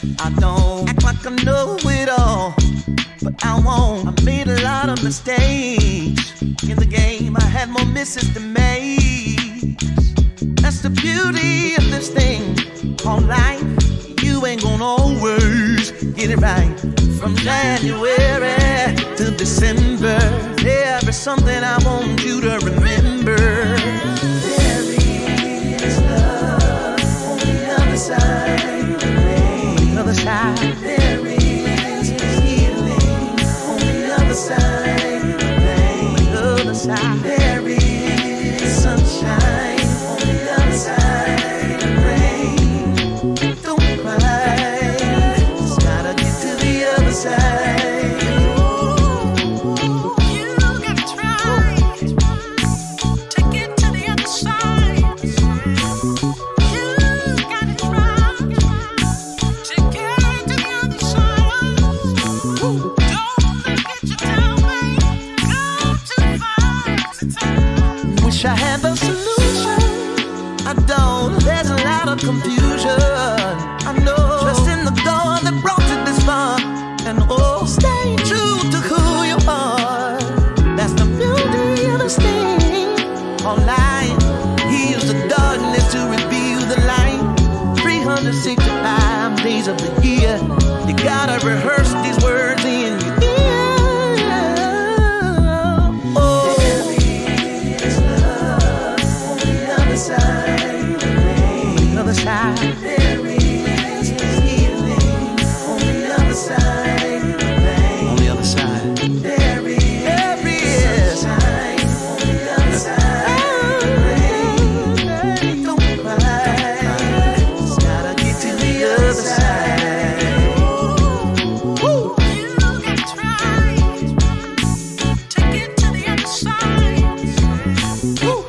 I don't act like I know it all, but I won't. I made a lot of mistakes in the game. I had more misses than makes. That's the beauty of this thing called life. You ain't gonna always get it right. From January to December, there is something I want you to remember. There is love on the other side of the rain. On the other side, there is healing on the other side of the rain. On the other side, there is sunshine on the other side of the rain. Don't cry, just gotta get to the other side. I have a solution. I don't. There's a lot of confusion. I know. Trust in the God that brought you this far, and oh, stay true to who you are. That's the beauty of this thing. Online, He used the darkness to reveal the light. 365 days of the year, you gotta rehearse these words in your ear. Side. There is healing on the other side of the rain. On the other side. There is sunshine on the other side of the rain. Don't cry, just gotta get to the other side. Woo. You gotta try to get to the other side. Woo.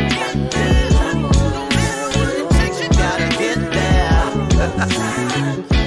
Gotta get there.